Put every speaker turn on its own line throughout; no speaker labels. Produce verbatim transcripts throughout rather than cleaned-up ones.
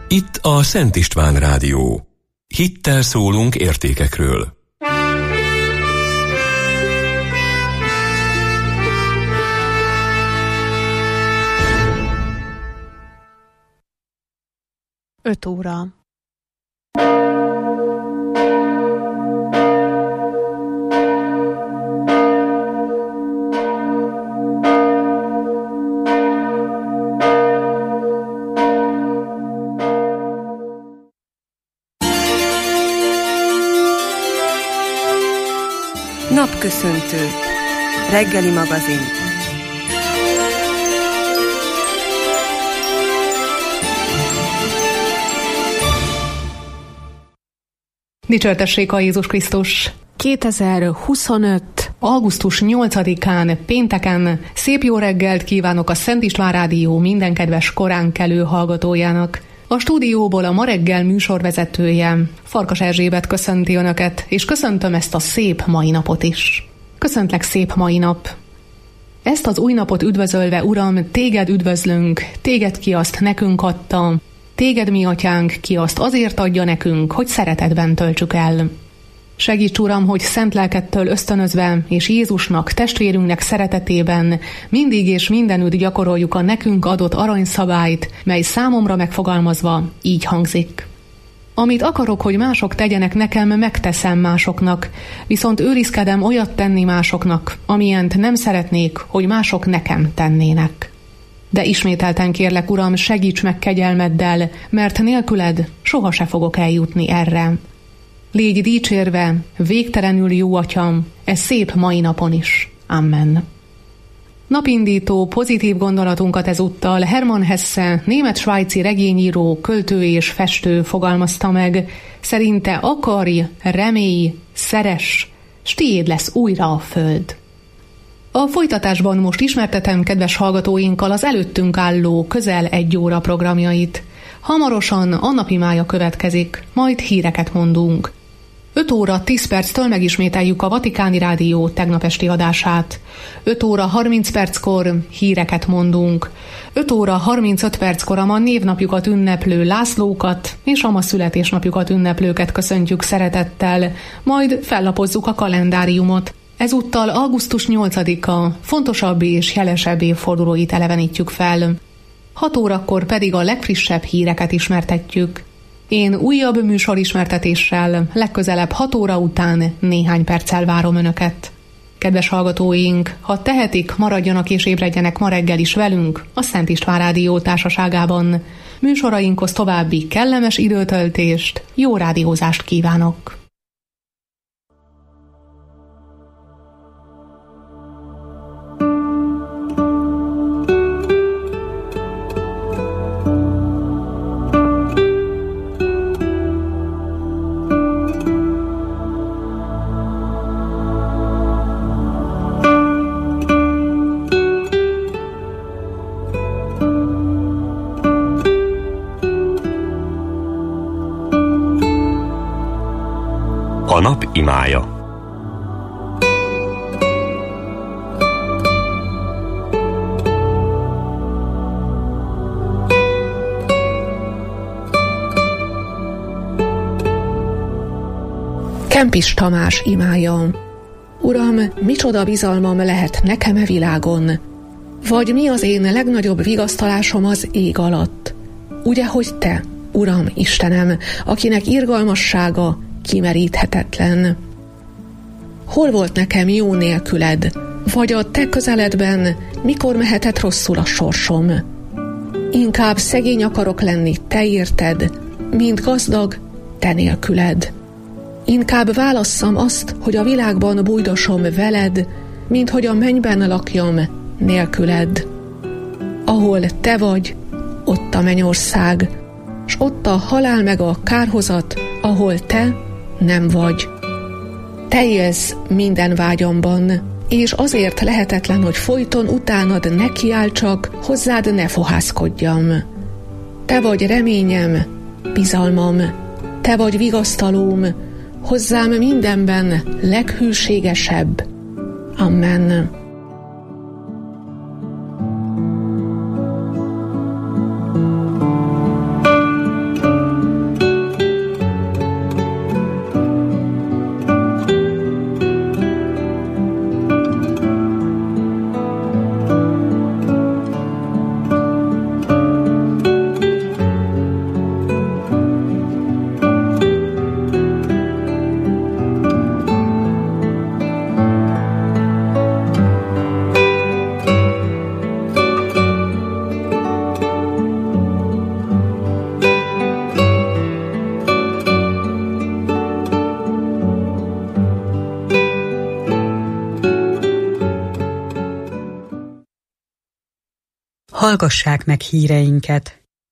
Itt a Szent István Rádió. Hittel szólunk értékekről.
Öt óra.
Napköszöntő. Reggeli magazin.
Dicsőrtessék a Jézus Krisztus! kétezer-huszonöt. augusztus nyolcadikán, pénteken szép jó reggelt kívánok a Szent István Rádió minden kedves koránkelő hallgatójának. A stúdióból a ma reggel műsorvezetője, Farkas Erzsébet köszönti Önöket, és köszöntöm ezt a szép mai napot is. Köszöntlek, szép mai nap! Ezt az új napot üdvözölve, Uram, Téged üdvözlünk, Téged ki azt nekünk adta, Téged mi atyánk ki azt azért adja nekünk, hogy szeretetben töltsük el. Segíts, Uram, hogy szent lelkettől ösztönözve és Jézusnak, testvérünknek szeretetében mindig és mindenütt gyakoroljuk a nekünk adott aranyszabályt, mely számomra megfogalmazva így hangzik. Amit akarok, hogy mások tegyenek nekem, megteszem másoknak, viszont őrizkedem olyat tenni másoknak, amilyent nem szeretnék, hogy mások nekem tennének. De ismételten kérlek, Uram, segíts meg kegyelmeddel, mert nélküled soha se fogok eljutni erre. Légy dicsérve, végtelenül jó atyam, e szép mai napon is. Amen. Napindító, pozitív gondolatunkat ezúttal Hermann Hesse, német-svájci regényíró, költő és festő fogalmazta meg. Szerinte akarj, remélj, szeress, s tiéd lesz újra a föld. A folytatásban most ismertetem kedves hallgatóinkkal az előttünk álló közel egy óra programjait. Hamarosan a napi mája következik, majd híreket mondunk. öt óra tíz perctől megismételjük a Vatikáni Rádió tegnap esti adását. öt óra harminc perckor híreket mondunk. öt óra harmincöt perckor a ma névnapjukat ünneplő Lászlókat és a ma születésnapjukat ünneplőket köszöntjük szeretettel, majd fellapozzuk a kalendáriumot. Ezúttal augusztus nyolcadika fontosabb és jelesebb évfordulóit elevenítjük fel. hat órakor pedig a legfrissebb híreket ismertetjük. Én újabb műsorismertetéssel legközelebb hat óra után néhány perccel várom Önöket. Kedves hallgatóink, ha tehetik, maradjanak és ébredjenek ma reggel is velünk a Szent István Rádió társaságában. Műsorainkhoz további kellemes időtöltést, jó rádiózást kívánok!
A nap imája.
Kempis Tamás imája. Uram, micsoda bizalmam lehet nekem e világon? Vagy mi az én legnagyobb vigasztalásom az ég alatt? Ugye, hogy te, Uram, Istenem, akinek irgalmassága kimeríthetetlen. Hol volt nekem jó nélküled, vagy a te közeledben mikor mehetett rosszul a sorsom? Inkább szegény akarok lenni te érted, mint gazdag te nélküled. Inkább válasszam azt, hogy a világban bújdosom veled, mint hogy a mennyben lakjam nélküled. Ahol te vagy, ott a mennyország, s ott a halál meg a kárhozat, ahol te nem vagy. Te élsz minden vágyamban, és azért lehetetlen, hogy folyton utánad ne kiáltsak, hozzád ne fohászkodjam. Te vagy reményem, bizalmam, te vagy vigasztalóm, hozzám mindenben leghűségesebb. Amen.
Hallgassák meg híreinket!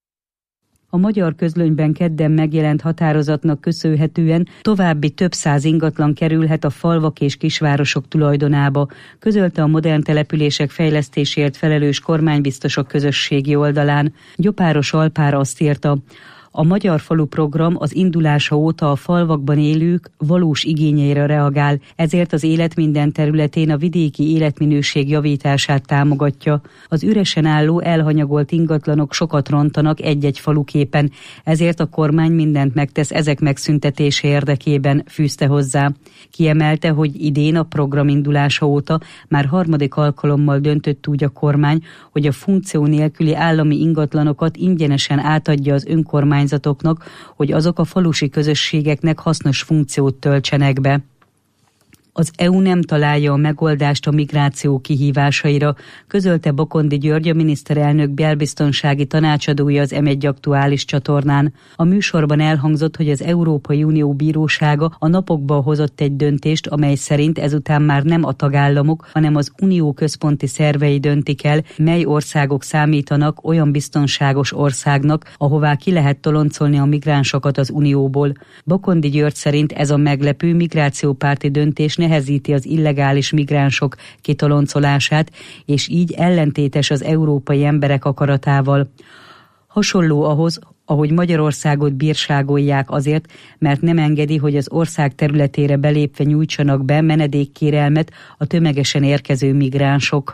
A Magyar Közlönyben kedden megjelent határozatnak köszönhetően további több száz ingatlan kerülhet a falvak és kisvárosok tulajdonába, közölte a Modern Települések Fejlesztéséért felelős kormánybiztosok közösségi oldalán. Gyopáros Alpár azt írta: a Magyar Falu Program az indulása óta a falvakban élők valós igényeire reagál, ezért az élet minden területén a vidéki életminőség javítását támogatja. Az üresen álló, elhanyagolt ingatlanok sokat rontanak egy-egy faluképen, ezért a kormány mindent megtesz ezek megszüntetése érdekében, fűzte hozzá. Kiemelte, hogy idén a program indulása óta már harmadik alkalommal döntött úgy a kormány, hogy a funkció nélküli állami ingatlanokat ingyenesen átadja az önkormány, hogy azok a falusi közösségeknek hasznos funkciót töltsenek be. Az é u nem találja a megoldást a migráció kihívásaira, közölte Bokondi György, a miniszterelnök belbiztonsági tanácsadója az em egy aktuális csatornán. A műsorban elhangzott, hogy az Európai Unió bírósága a napokban hozott egy döntést, amely szerint ezután már nem a tagállamok, hanem az unió központi szervei döntik el, mely országok számítanak olyan biztonságos országnak, ahová ki lehet toloncolni a migránsokat az unióból. Bokondi György szerint ez a meglepő migrációpárti döntés nehezíti az illegális migránsok kitoloncolását, és így ellentétes az európai emberek akaratával. Hasonló ahhoz, ahogy Magyarországot bírságolják azért, mert nem engedi, hogy az ország területére belépve nyújtsanak be menedékkérelmet a tömegesen érkező migránsok.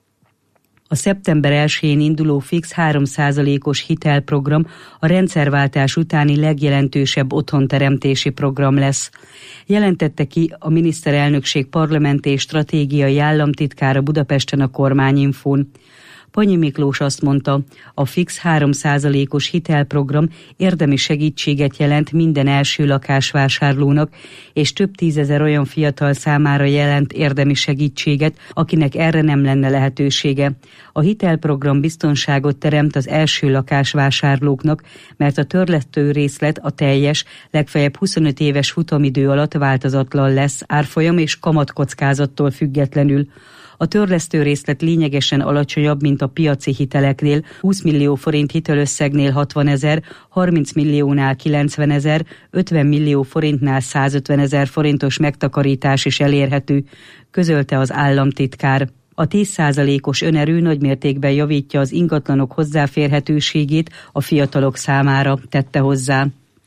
A szeptember elsején induló fix három százalékos hitelprogram a rendszerváltás utáni legjelentősebb otthonteremtési program lesz. Jelentette ki a miniszterelnökség parlamenti és stratégiai államtitkára Budapesten a Kormányinfón. Panyi Miklós azt mondta, a fix három százalékos hitelprogram érdemi segítséget jelent minden első lakásvásárlónak, és több tízezer olyan fiatal számára jelent érdemi segítséget, akinek erre nem lenne lehetősége. A hitelprogram biztonságot teremt az első lakásvásárlóknak, mert a törlesztő részlet a teljes, legfeljebb huszonöt éves futamidő alatt változatlan lesz, árfolyam és kamatkockázattól függetlenül. A törlesztő részlet lényegesen alacsonyabb, mint a piaci hiteleknél, húsz millió forint hitelösszegnél hatvanezer, harminc milliónál kilencvenezer, ötven millió forintnál százötvenezer forintos megtakarítás is elérhető, közölte az államtitkár. A tíz százalékos önerő nagymértékben javítja az ingatlanok hozzáférhetőségét a fiatalok számára, tette hozzá.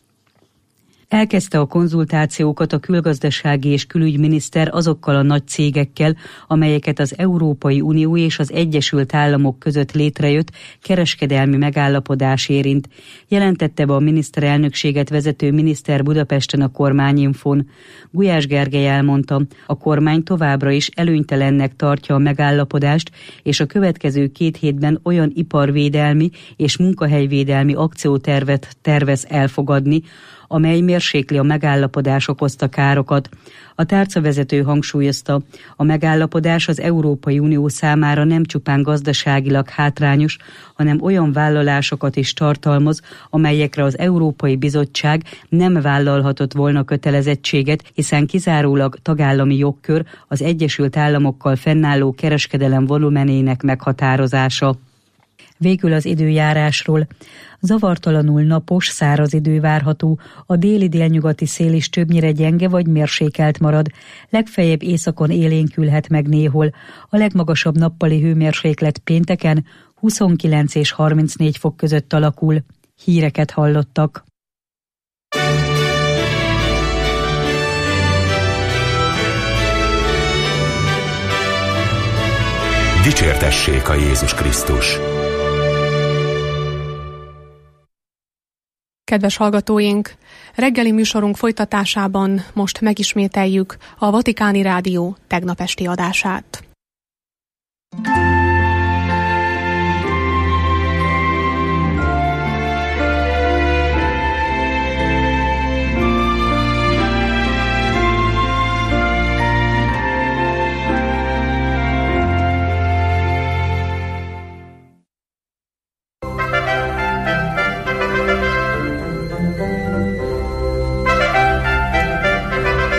Elkezdte a konzultációkat a külgazdasági és külügyminiszter azokkal a nagy cégekkel, amelyeket az Európai Unió és az Egyesült Államok között létrejött kereskedelmi megállapodás érint. Jelentette be a miniszterelnökséget vezető miniszter Budapesten a Kormányinfón. Gulyás Gergely elmondta, a kormány továbbra is előnytelennek tartja a megállapodást, és a következő két hétben olyan iparvédelmi és munkahelyvédelmi akciótervet tervez elfogadni, amely mérsékli a megállapodás okozta károkat. A tárcavezető hangsúlyozta, a megállapodás az Európai Unió számára nem csupán gazdaságilag hátrányos, hanem olyan vállalásokat is tartalmaz, amelyekre az Európai Bizottság nem vállalhatott volna kötelezettséget, hiszen kizárólag tagállami jogkör az Egyesült Államokkal fennálló kereskedelem volumenének meghatározása. Végül az időjárásról. Zavartalanul napos, száraz idő várható, a déli-délnyugati szél is többnyire gyenge vagy mérsékelt marad, legfeljebb északon élénkülhet meg néhol. A legmagasabb nappali hőmérséklet pénteken huszonkilenc és harmincnégy fok között alakul. Híreket hallottak.
Dicsértessék a Jézus Krisztus!
Kedves hallgatóink, reggeli műsorunk folytatásában most megismételjük a Vatikáni Rádió tegnap esti adását.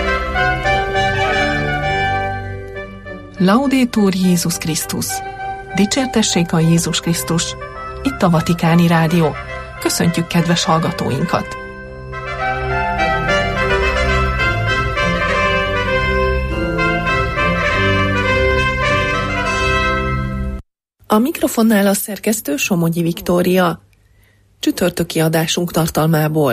Laudetur Jézus Krisztus! Dicsértessék a Jézus Krisztus! Itt a Vatikáni Rádió. Köszöntjük kedves hallgatóinkat! A mikrofonnál a szerkesztő Somogyi Viktória. Csütörtöki adásunk tartalmából.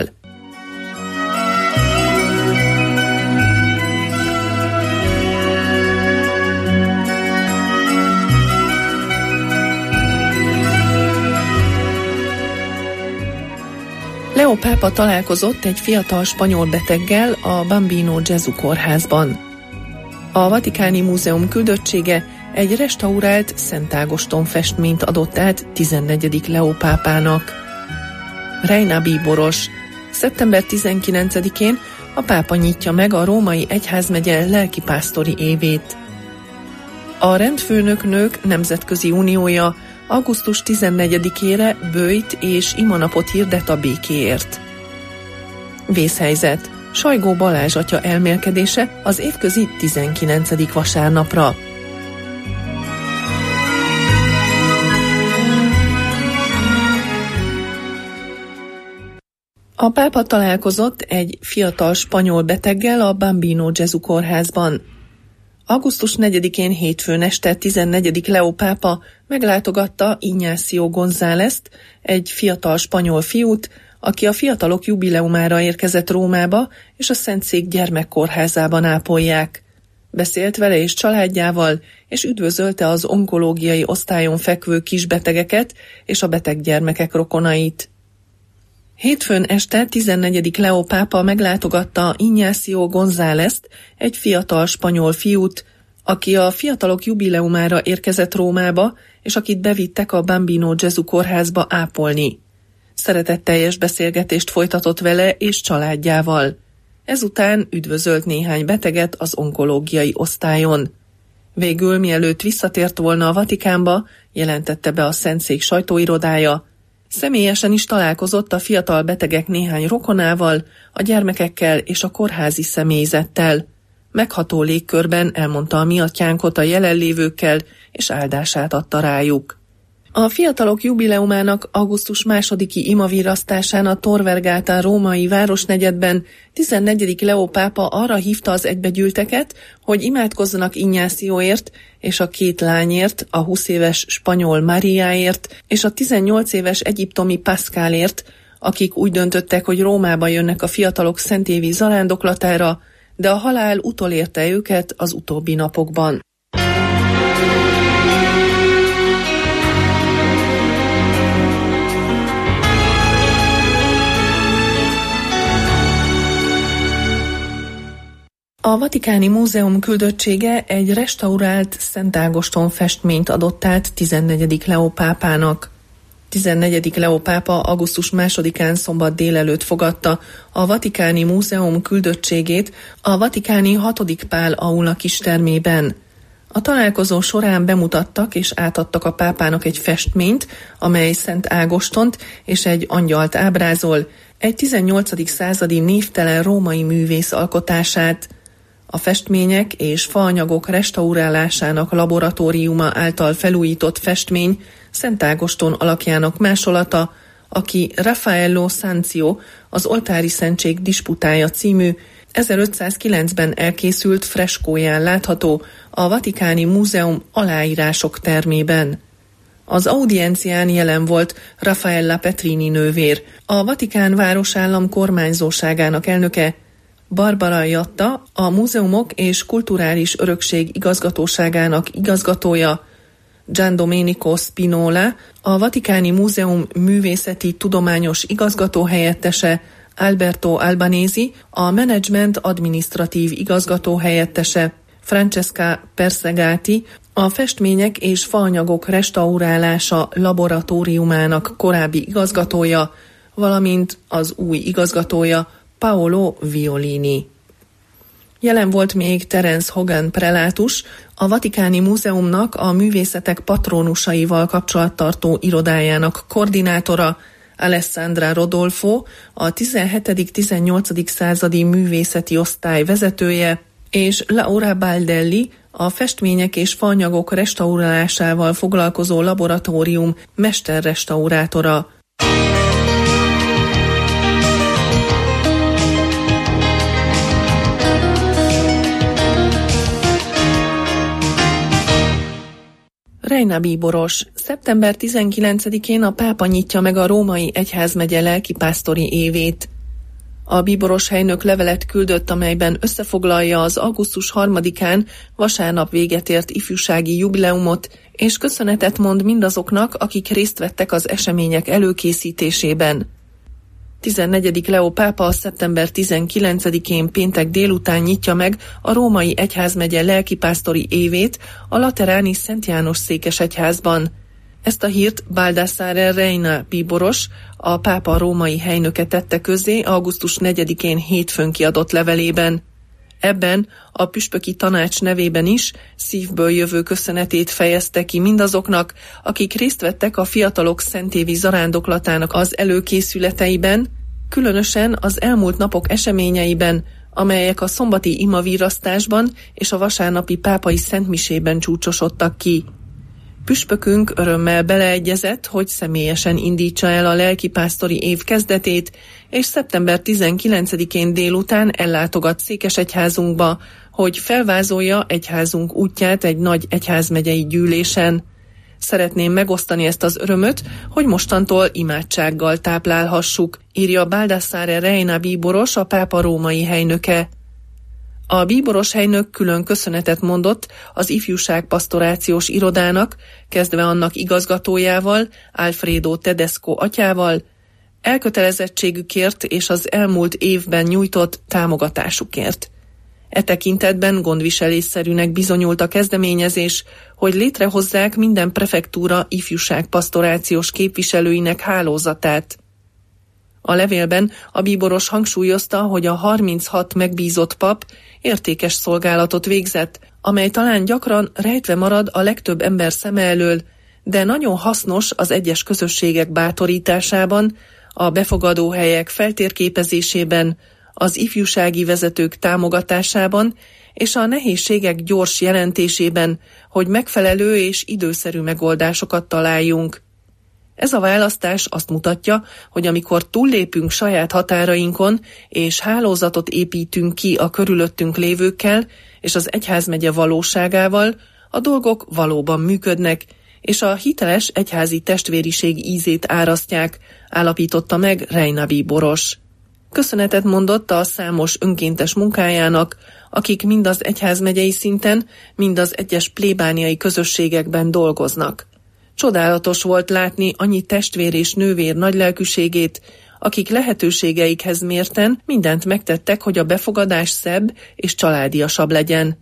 Leo pápa találkozott egy fiatal spanyol beteggel a Bambino Gesù kórházban. A Vatikáni Múzeum küldöttsége egy restaurált Szent Ágoston festményt adott át tizennegyedik Leo pápának. Reina bíboros. szeptember tizenkilencedikén a pápa nyitja meg a római egyházmegye lelkipásztori évét. A Rendfőnöknők Nemzetközi Uniója augusztus tizennegyedikére böjt és imanapot hirdet a békéért. Vészhelyzet. Sajgó Balázs atya elmélkedése az évközi tizenkilencedik vasárnapra. A pápa találkozott egy fiatal spanyol beteggel a Bambino Gesù kórházban. augusztus negyedikén hétfőn este tizennegyedik Leo pápa meglátogatta Ignacio Gonzálezt, egy fiatal spanyol fiút, aki a fiatalok jubileumára érkezett Rómába, és a Szentszék gyermekkórházában ápolják. Beszélt vele és családjával, és üdvözölte az onkológiai osztályon fekvő kisbetegeket és a beteg gyermekek rokonait. Hétfőn este tizennegyedik Leo pápa meglátogatta Ignacio Gonzálezt, egy fiatal spanyol fiút, aki a fiatalok jubileumára érkezett Rómába, és akit bevittek a Bambino Gesù kórházba ápolni. Szeretetteljes beszélgetést folytatott vele és családjával. Ezután üdvözölt néhány beteget az onkológiai osztályon. Végül, mielőtt visszatért volna a Vatikánba, jelentette be a Szentszék sajtóirodája, személyesen is találkozott a fiatal betegek néhány rokonával, a gyermekekkel és a kórházi személyzettel. Megható légkörben elmondta a mi atyánkot a jelenlévőkkel, és áldását adta rájuk. A fiatalok jubileumának augusztus másodiki imavirasztásán a Tor Vergata római városnegyedben tizennegyedik Leo pápa arra hívta az egybegyűlteket, hogy imádkozzanak Ignációért és a két lányért, a húsz éves spanyol Mariáért és a tizennyolc éves egyiptomi Pascalért, akik úgy döntöttek, hogy Rómába jönnek a fiatalok szentévi zarándoklatára, de a halál utolérte őket az utóbbi napokban. A Vatikáni Múzeum küldöttsége egy restaurált Szent Ágoston festményt adott át tizennegyedik Leo pápának. tizennegyedik Leo pápa augusztus másodikán szombat délelőtt fogadta a Vatikáni Múzeum küldöttségét a vatikáni hatodik Pál aula kistermében. A találkozó során bemutattak és átadtak a pápának egy festményt, amely Szent Ágostont és egy angyalt ábrázol, egy tizennyolcadik századi névtelen római művész alkotását. A festmények és faanyagok restaurálásának laboratóriuma által felújított festmény Szent Ágoston alakjának másolata, aki Raffaello Sanzio, az Oltári Szentség disputája című ezerötszázkilencben elkészült freskóján látható a Vatikáni Múzeum aláírások termében. Az audiencián jelen volt Raffaella Petrini nővér, a Vatikán városállam kormányzóságának elnöke, Barbara Jatta, a Múzeumok és Kulturális Örökség igazgatóságának igazgatója, Gian Domenico Spinola, a Vatikáni Múzeum művészeti tudományos igazgatóhelyettese, Alberto Albanese, a menedzsment adminisztratív igazgatóhelyettese, Francesca Persegati, a festmények és faanyagok restaurálása laboratóriumának korábbi igazgatója, valamint az új igazgatója, Paolo Violini. Jelen volt még Terence Hogan prelátus, a Vatikáni Múzeumnak a művészetek patrónusaival kapcsolattartó irodájának koordinátora, Alessandra Rodolfo, a tizenhetedik-tizennyolcadik századi művészeti osztály vezetője, és Laura Baldelli, a festmények és faanyagok restaurálásával foglalkozó laboratórium mesterrestaurátora. Reina bíboros. szeptember tizenkilencedikén a pápa nyitja meg a római egyházmegye lelkipásztori évét. A bíboros helynök levelet küldött, amelyben összefoglalja az augusztus harmadikán vasárnap véget ért ifjúsági jubileumot, és köszönetet mond mindazoknak, akik részt vettek az események előkészítésében. tizennegyedik Leó pápa szeptember tizenkilencedikén péntek délután nyitja meg a római egyházmegye lelkipásztori évét a lateráni Szent János székesegyházban. Ezt a hírt Baldassare Reina bíboros, a pápa római helynöke tette közzé augusztus negyedikén hétfőn kiadott levelében. Ebben a püspöki tanács nevében is szívből jövő köszönetét fejezte ki mindazoknak, akik részt vettek a fiatalok szentévi zarándoklatának az előkészületeiben, különösen az elmúlt napok eseményeiben, amelyek a szombati imavírasztásban és a vasárnapi pápai szentmisében csúcsosodtak ki. Püspökünk örömmel beleegyezett, hogy személyesen indítsa el a lelkipásztori év kezdetét, és szeptember tizenkilencedikén délután ellátogat székesegyházunkba, hogy felvázolja egyházunk útját egy nagy egyházmegyei gyűlésen. Szeretném megosztani ezt az örömöt, hogy mostantól imádsággal táplálhassuk, írja Baldassare Reina bíboros, a pápa római helynöke. A bíboros helynök külön köszönetet mondott az ifjúság pastorációs irodának, kezdve annak igazgatójával, Alfredo Tedesco atyával, elkötelezettségükért és az elmúlt évben nyújtott támogatásukért. E tekintetben gondviselésszerűnek bizonyult a kezdeményezés, hogy létrehozzák minden prefektúra ifjúság pastorációs képviselőinek hálózatát. A levélben a bíboros hangsúlyozta, hogy a harminchat megbízott pap értékes szolgálatot végzett, amely talán gyakran rejtve marad a legtöbb ember szeme elől, de nagyon hasznos az egyes közösségek bátorításában, a befogadó helyek feltérképezésében, az ifjúsági vezetők támogatásában és a nehézségek gyors jelentésében, hogy megfelelő és időszerű megoldásokat találjunk. Ez a választás azt mutatja, hogy amikor túllépünk saját határainkon, és hálózatot építünk ki a körülöttünk lévőkkel, és az egyházmegye valóságával, a dolgok valóban működnek, és a hiteles egyházi testvériség ízét árasztják, állapította meg Reina bíboros. Köszönetet mondott a számos önkéntes munkájának, akik mind az egyházmegyei szinten, mind az egyes plébániai közösségekben dolgoznak. Csodálatos volt látni annyi testvér és nővér nagylelkűségét, akik lehetőségeikhez mérten mindent megtettek, hogy a befogadás szebb és családiasabb legyen.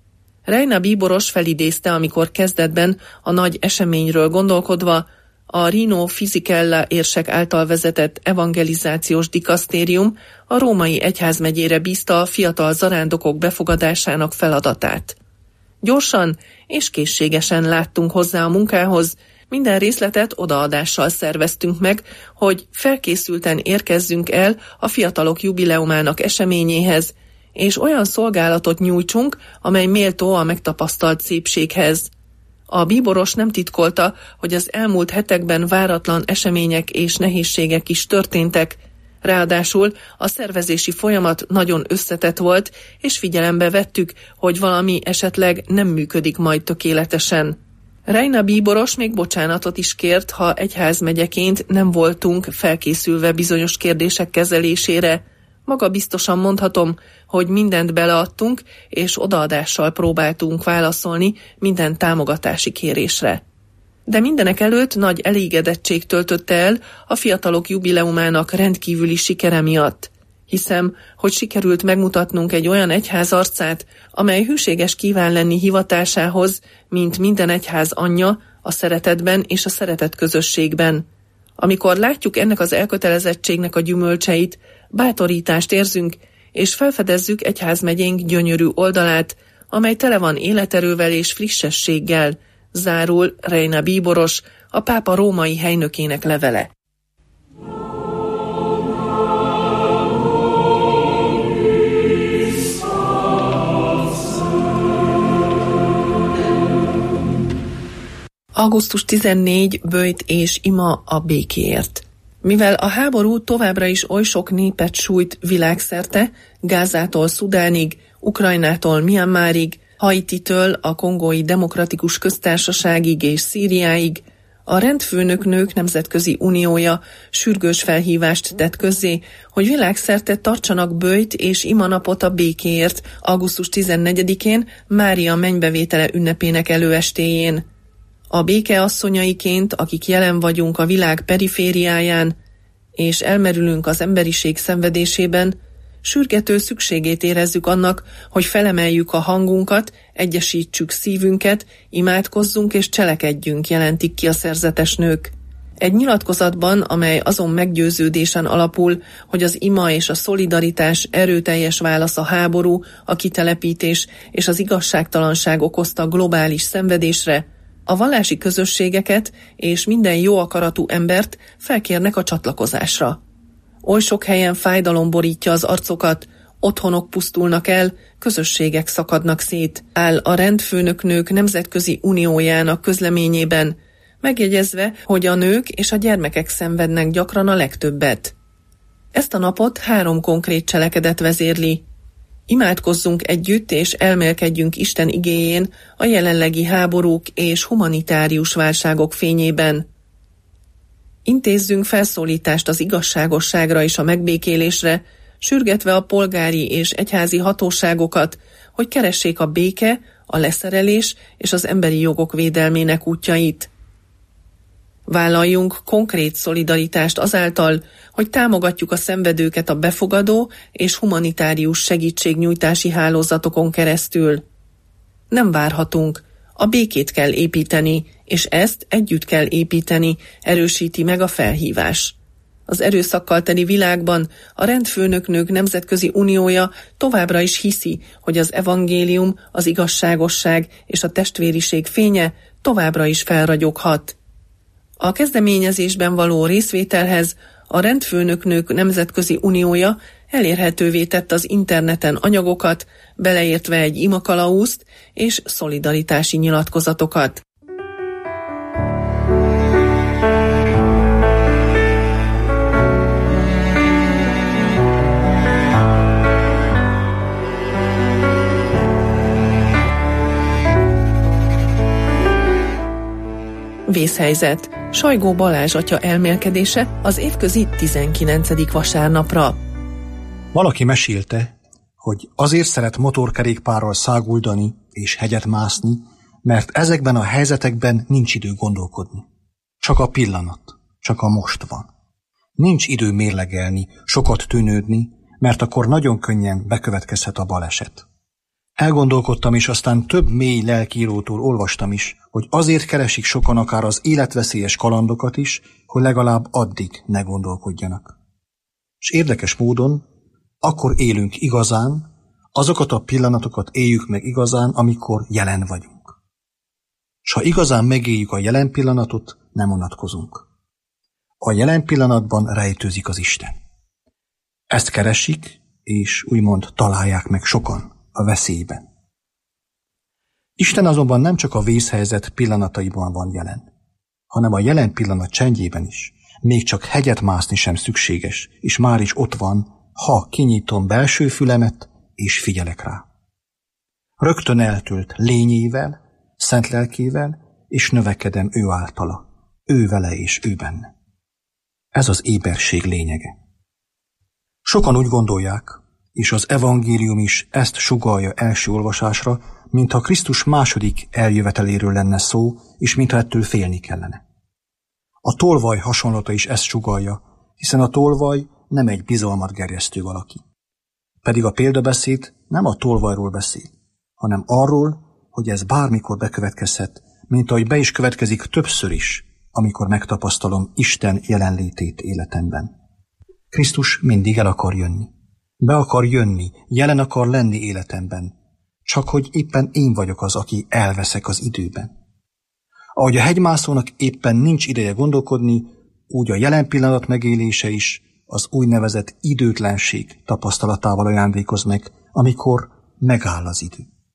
Reina bíboros felidézte, amikor kezdetben a nagy eseményről gondolkodva a Rino Fisichella érsek által vezetett evangelizációs dikasztérium a római egyházmegyére bízta a fiatal zarándokok befogadásának feladatát. Gyorsan és készségesen láttunk hozzá a munkához, minden részletet odaadással szerveztünk meg, hogy felkészülten érkezzünk el a fiatalok jubileumának eseményéhez, és olyan szolgálatot nyújtsunk, amely méltó a megtapasztalt szépséghez. A bíboros nem titkolta, hogy az elmúlt hetekben váratlan események és nehézségek is történtek, ráadásul a szervezési folyamat nagyon összetett volt, és figyelembe vettük, hogy valami esetleg nem működik majd tökéletesen. Reina bíboros még bocsánatot is kért, ha egyházmegyeként nem voltunk felkészülve bizonyos kérdések kezelésére. Maga biztosan mondhatom, hogy mindent beleadtunk, és odaadással próbáltunk válaszolni minden támogatási kérésre. De mindenek előtt nagy elégedettség töltötte el a fiatalok jubileumának rendkívüli sikere miatt. Hiszem, hogy sikerült megmutatnunk egy olyan egyház arcát, amely hűséges kíván lenni hivatásához, mint minden egyház anyja, a szeretetben és a szeretet közösségben. Amikor látjuk ennek az elkötelezettségnek a gyümölcseit, bátorítást érzünk, és felfedezzük egyházmegyénk gyönyörű oldalát, amely tele van életerővel és frissességgel, zárul Reina bíboros, a pápa római helynökének levele. augusztus tizennégyedike böjt és ima a békéért. Mivel a háború továbbra is oly sok népet sújt világszerte, Gázától Szudánig, Ukrajnától Myanmarig, Haititől a Kongói Demokratikus Köztársaságig és Szíriáig, a Rendfőnöknők Nemzetközi Uniója sürgős felhívást tett közzé, hogy világszerte tartsanak böjt és imanapot a békéért augusztus tizennegyedikén, Mária mennybevétele ünnepének előestéjén. A béke asszonyaiként, akik jelen vagyunk a világ perifériáján, és elmerülünk az emberiség szenvedésében, sürgető szükségét érezzük annak, hogy felemeljük a hangunkat, egyesítsük szívünket, imádkozzunk és cselekedjünk, jelentik ki a szerzetes nők. Egy nyilatkozatban, amely azon meggyőződésen alapul, hogy az ima és a szolidaritás erőteljes válasz a háború, a kitelepítés és az igazságtalanság okozta globális szenvedésre, a vallási közösségeket és minden jó akaratú embert felkérnek a csatlakozásra. Oly sok helyen fájdalom borítja az arcokat, otthonok pusztulnak el, közösségek szakadnak szét, áll a Rendfőnöknők Nemzetközi Uniójának közleményében, megjegyezve, hogy a nők és a gyermekek szenvednek gyakran a legtöbbet. Ezt a napot három konkrét cselekedet vezérli. Imádkozzunk együtt és elmélkedjünk Isten igéjén a jelenlegi háborúk és humanitárius válságok fényében. Intézzünk felszólítást az igazságosságra és a megbékélésre, sürgetve a polgári és egyházi hatóságokat, hogy keressék a béke, a leszerelés és az emberi jogok védelmének útjait. Vállaljunk konkrét szolidaritást azáltal, hogy támogatjuk a szenvedőket a befogadó és humanitárius segítségnyújtási hálózatokon keresztül. Nem várhatunk, a békét kell építeni, és ezt együtt kell építeni, erősíti meg a felhívás. Az erőszakkal teli világban a Rendfőnöknők Nemzetközi Uniója továbbra is hiszi, hogy az evangélium, az igazságosság és a testvériség fénye továbbra is felragyoghat. A kezdeményezésben való részvételhez a Rendfőnöknők Nemzetközi Uniója elérhetővé tett az interneten anyagokat, beleértve egy imakalauzt és szolidaritási nyilatkozatokat. Vészhelyzet. Sajgó Balázs atya elmélkedése az évközi tizenkilencedik vasárnapra.
Valaki mesélte, hogy azért szeret motorkerékpárral száguldani és hegyet mászni, mert ezekben a helyzetekben nincs idő gondolkodni. Csak a pillanat, csak a most van. Nincs idő mérlegelni, sokat tűnődni, mert akkor nagyon könnyen bekövetkezhet a baleset. Elgondolkodtam, és aztán több mély lelkiírótól olvastam is, hogy azért keresik sokan akár az életveszélyes kalandokat is, hogy legalább addig ne gondolkodjanak. És érdekes módon, akkor élünk igazán, azokat a pillanatokat éljük meg igazán, amikor jelen vagyunk. S ha igazán megéljük a jelen pillanatot, nem unatkozunk. A jelen pillanatban rejtőzik az Isten. Ezt keresik, és úgymond találják meg sokan a veszélyben. Isten azonban nem csak a vészhelyzet pillanataiban van jelen, hanem a jelen pillanat csendjében is. Még csak hegyet mászni sem szükséges, és már is ott van, ha kinyitom belső fülemet, és figyelek rá. Rögtön eltölt lényével, szent lelkével, és növekedem ő általa, ő vele és ő benne. Ez az éberség lényege. Sokan úgy gondolják, és az evangélium is ezt sugallja első olvasásra, mintha Krisztus második eljöveteléről lenne szó, és mintha ettől félni kellene. A tolvaj hasonlata is ezt sugallja, hiszen a tolvaj nem egy bizalmat gerjesztő valaki. Pedig a példabeszéd nem a tolvajról beszél, hanem arról, hogy ez bármikor bekövetkezhet, mint ahogy be is következik többször is, amikor megtapasztalom Isten jelenlétét életemben. Krisztus mindig el akar jönni. Be akar jönni, jelen akar lenni életemben, csak hogy éppen én vagyok az, aki elveszek az időben. Ahogy a hegymászónak éppen nincs ideje gondolkodni, úgy a jelen pillanat megélése is az úgynevezett időtlenség tapasztalatával ajándékoz meg, amikor megáll az idő.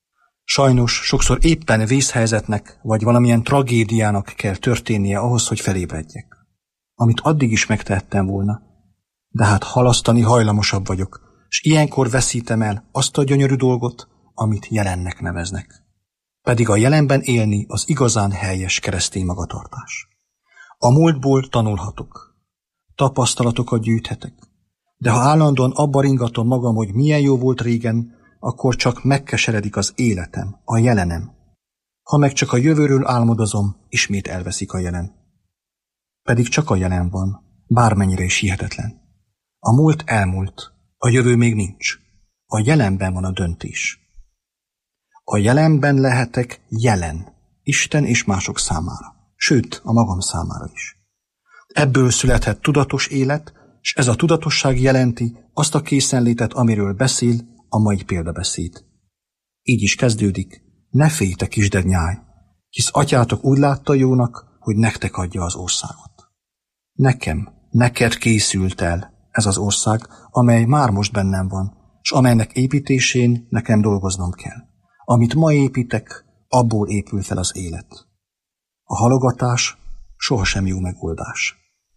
Sajnos sokszor éppen vészhelyzetnek vagy valamilyen tragédiának kell történnie ahhoz, hogy felébredjek. Amit addig is megtehettem volna, de hát halasztani hajlamosabb vagyok, és ilyenkor veszítem el azt a gyönyörű dolgot, amit jelennek neveznek. Pedig a jelenben élni az igazán helyes keresztény magatartás. A múltból tanulhatok, tapasztalatokat gyűjthetek, de ha állandóan abba ringatom magam, hogy milyen jó volt régen, akkor csak megkeseredik az életem, a jelenem. Ha meg csak a jövőről álmodozom, ismét elveszik a jelen. Pedig csak a jelen van, bármennyire is hihetetlen. A múlt elmúlt, a jövő még nincs. A jelenben van a döntés. A jelenben lehetek jelen, Isten és mások számára, sőt, a magam számára is. Ebből születhet tudatos élet, és ez a tudatosság jelenti azt a készenlétet, amiről beszél a mai példabeszéd. Így is kezdődik: ne félj, te kisded nyáj, hisz atyátok úgy látta jónak, hogy nektek adja az országot. Nekem, neked készült el ez az ország, amely már most bennem van, és amelynek építésén nekem dolgoznom kell. Amit ma építek, abból épül fel az élet. A halogatás sohasem jó megoldás.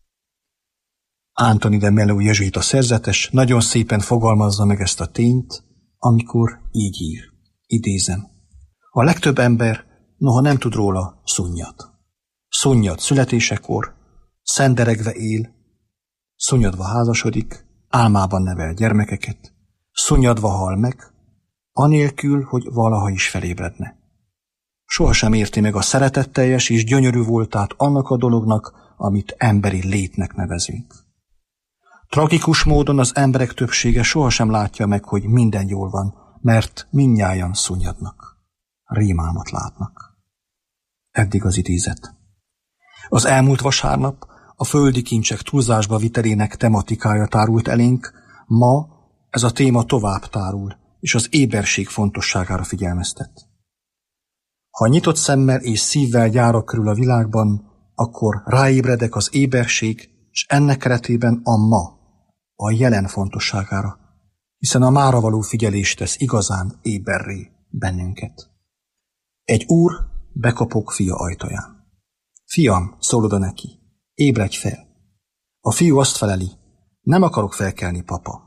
Anthony de Mello jezsuita szerzetes nagyon szépen fogalmazza meg ezt a tényt, amikor így ír. Idézem. A legtöbb ember noha nem tud róla, szunnyad. Szunnyad születésekor, szenderegve él, szunnyadva házasodik, álmában nevel gyermekeket, szunnyadva hal meg, anélkül, hogy valaha is felébredne. Sohasem érti meg a szeretetteljes és gyönyörű voltát annak a dolognak, amit emberi létnek nevezünk. Tragikus módon az emberek többsége sohasem látja meg, hogy minden jól van, mert mindnyájan szunnyadnak, rémálmat látnak. Eddig az idézet. Az elmúlt vasárnap a földi kincsek túlzásba vitelének tematikája tárult elénk, ma ez a téma tovább tárul, és az éberség fontosságára figyelmeztet. Ha nyitott szemmel és szívvel járok körül a világban, akkor ráébredek az éberség, és ennek keretében a ma, a jelen fontosságára, hiszen a mára való figyelés tesz igazán éberré bennünket. Egy úr bekopog fia ajtaján. Fiam, szól oda neki, ébredj fel. A fiú azt feleli, nem akarok felkelni, papa.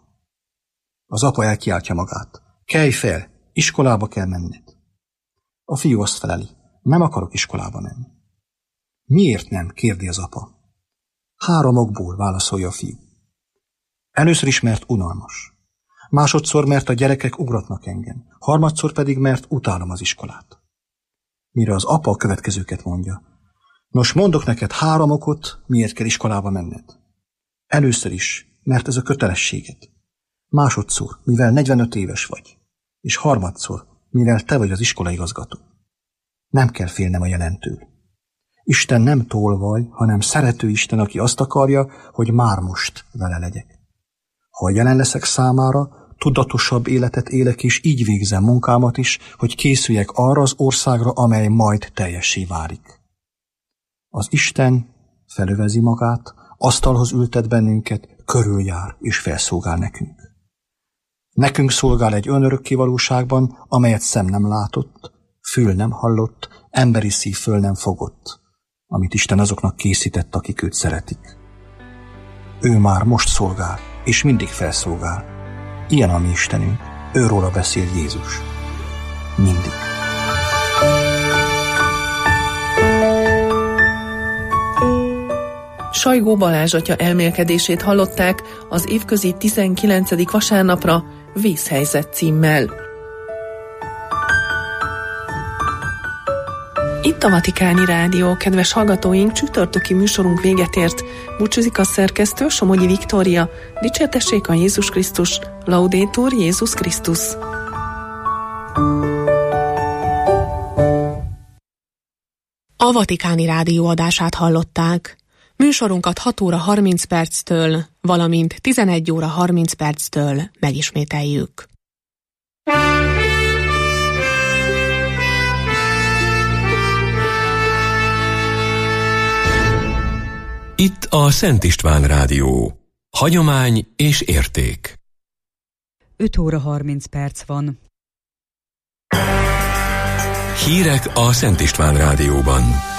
Az apa elkiáltja magát, kelj fel, iskolába kell menned. A fiú azt feleli, nem akarok iskolába menni. Miért nem? Kérdi az apa. Három okból, válaszolja a fiú. Először is, mert unalmas. Másodszor, mert a gyerekek ugratnak engem. Harmadszor pedig, mert utálom az iskolát. Mire az apa a következőket mondja. Nos, mondok neked három okot, miért kell iskolába menned. Először is, mert ez a kötelességed. Másodszor, mivel negyvenöt éves vagy. És harmadszor, mivel te vagy az iskolaigazgató. Nem kell félnem a jelentől. Isten nem tolvaj, hanem szerető Isten, aki azt akarja, hogy már most vele legyek. Ha jelen leszek számára, tudatosabb életet élek, és így végzem munkámat is, hogy készüljek arra az országra, amely majd teljessé válik. Az Isten felövezi magát, asztalhoz ültet bennünket, körüljár és felszolgál nekünk. Nekünk szolgál egy önörökké valóságban, amelyet szem nem látott, fül nem hallott, emberi szív föl nem fogott, amit Isten azoknak készített, akik őt szeretik. Ő már most szolgál, és mindig felszolgál. Ilyen a mi Istenünk, őróla beszél Jézus. Mindig.
Sajgó Balázs atya elmélkedését hallották az évközi tizenkilencedik vasárnapra Vészhelyzet címmel. Itt a Vatikáni Rádió, kedves hallgatóink, csütörtöki műsorunk véget ért. Búcsúzik a szerkesztő, Somogyi Viktória. Dicsértessék a Jézus Krisztus, Laudetur Jézus Krisztus.
A Vatikáni Rádió adását hallották. Műsorunkat hat óra harminc perctől, valamint tizenegy óra harminc perctől megismételjük.
Itt a Szent István Rádió. Hagyomány és érték.
öt óra harminc perc van.
Hírek a Szent István Rádióban.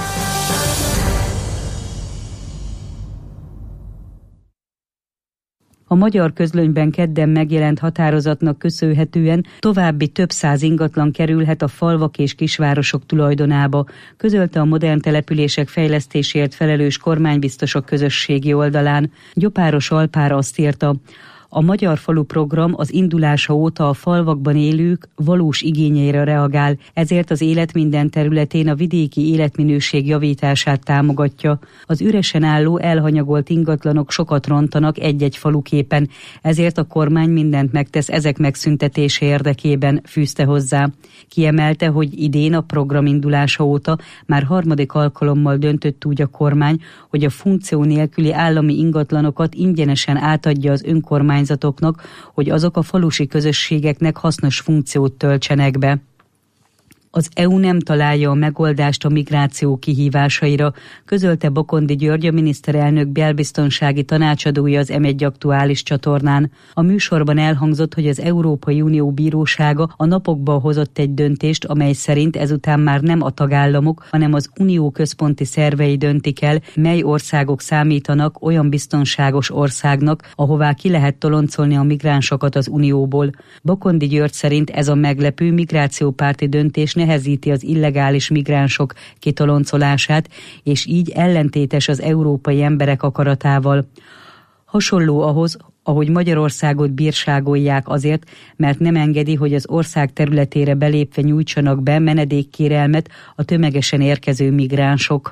A Magyar Közlönyben kedden megjelent határozatnak köszönhetően további több száz ingatlan kerülhet a falvak és kisvárosok tulajdonába, közölte a Modern Települések Fejlesztésért felelős kormánybiztosok közösségi oldalán. Gyopáros Alpár azt írta: a Magyar Falu Program az indulása óta a falvakban élők valós igényeire reagál, ezért az élet minden területén a vidéki életminőség javítását támogatja. Az üresen álló, elhanyagolt ingatlanok sokat rontanak egy-egy faluképen, ezért a kormány mindent megtesz ezek megszüntetése érdekében, fűzte hozzá. Kiemelte, hogy idén a program indulása óta már harmadik alkalommal döntött úgy a kormány, hogy a funkció nélküli állami ingatlanokat ingyenesen átadja az önkormányzatoknak, hogy azok a falusi közösségeknek hasznos funkciót töltsenek be. Az é u nem találja a megoldást a migráció kihívásaira, közölte Bokondi György, a miniszterelnök belbiztonsági tanácsadója az em egy aktuális csatornán. A műsorban elhangzott, hogy az Európai Unió bírósága a napokban hozott egy döntést, amely szerint ezután már nem a tagállamok, hanem az unió központi szervei döntik el, mely országok számítanak olyan biztonságos országnak, ahová ki lehet toloncolni a migránsokat az unióból. Bokondi György szerint ez a meglepő migrációpárti döntés nehezíti az illegális migránsok kitoloncolását, és így ellentétes az európai emberek akaratával. Hasonló ahhoz, ahogy Magyarországot bírságolják azért, mert nem engedi, hogy az ország területére belépve nyújtsanak be menedékkérelmet a tömegesen érkező migránsok.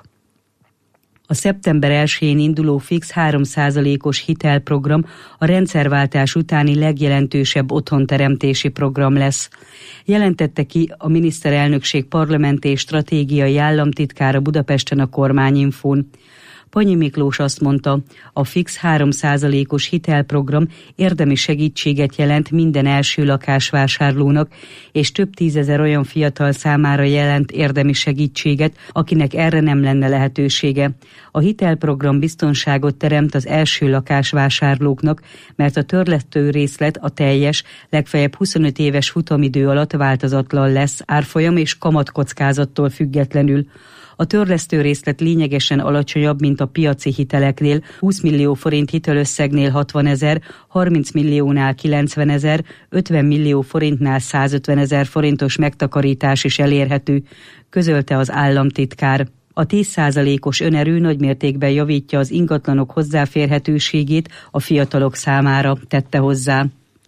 A szeptember elsején induló fix három százalékos hitelprogram a rendszerváltás utáni legjelentősebb otthonteremtési program lesz. Jelentette ki a miniszterelnökség parlamenti és stratégiai államtitkára Budapesten a Kormányinfón. Panyi Miklós azt mondta, a fix három százalékos hitelprogram érdemi segítséget jelent minden első lakásvásárlónak, és több tízezer olyan fiatal számára jelent érdemi segítséget, akinek erre nem lenne lehetősége. A hitelprogram biztonságot teremt az első lakásvásárlóknak, mert a törlesztő részlet a teljes, legfeljebb huszonöt éves futamidő alatt változatlan lesz, árfolyam és kamatkockázattól függetlenül. A törlesztő részlet lényegesen alacsonyabb, mint a piaci hiteleknél, húsz millió forint hitelösszegnél hatvanezer, harminc milliónál kilencvenezer, ötven millió forintnál százötvenezer forintos megtakarítás is elérhető, közölte az államtitkár. A tíz százalékos önerő nagymértékben javítja az ingatlanok hozzáférhetőségét a fiatalok számára, tette hozzá.